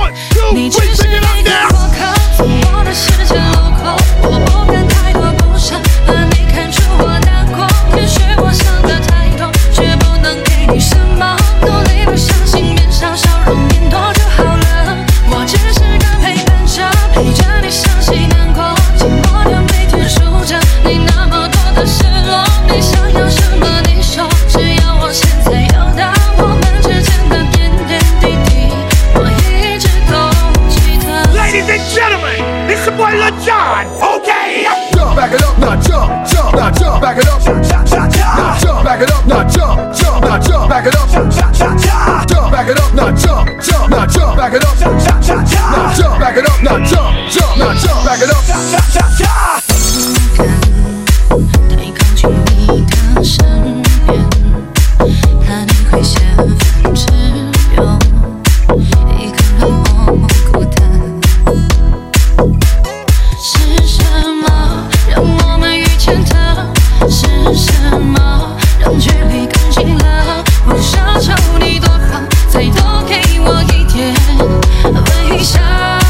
你只是一个过客，从我的世界路过，我不敢太多不舍，怕你看出我难过。也许我想的太多，却不能给你什么。努力的相信，面上笑容变多就好了。我只是个陪伴者，陪着你伤心难过，寂寞的每天数着你那么多的失落。你想要什么你说，只要我现在有的，我们之间的点点滴滴，我一直都记得。 Ladies and gentlemen, it's your boy Lil Jon. Okay. Jump, back it up, now jump, jump, now jump, back it up, jump, jump, jump, now jump, back it up, now jump, jump, now jump, back it up, jump, jump, jump, jump, back it up, now jump, jump, now jump, back it up, jump, jump, jump, now jump, back it up, now jump, jump, now jump, back it up, jump, jump, jump, jump. 太靠近你的身边，怕你会嫌烦只有一个人默默孤单。是什么让我们遇见的？是什么让距离更近了？不奢求你多好，再多给我一点微笑。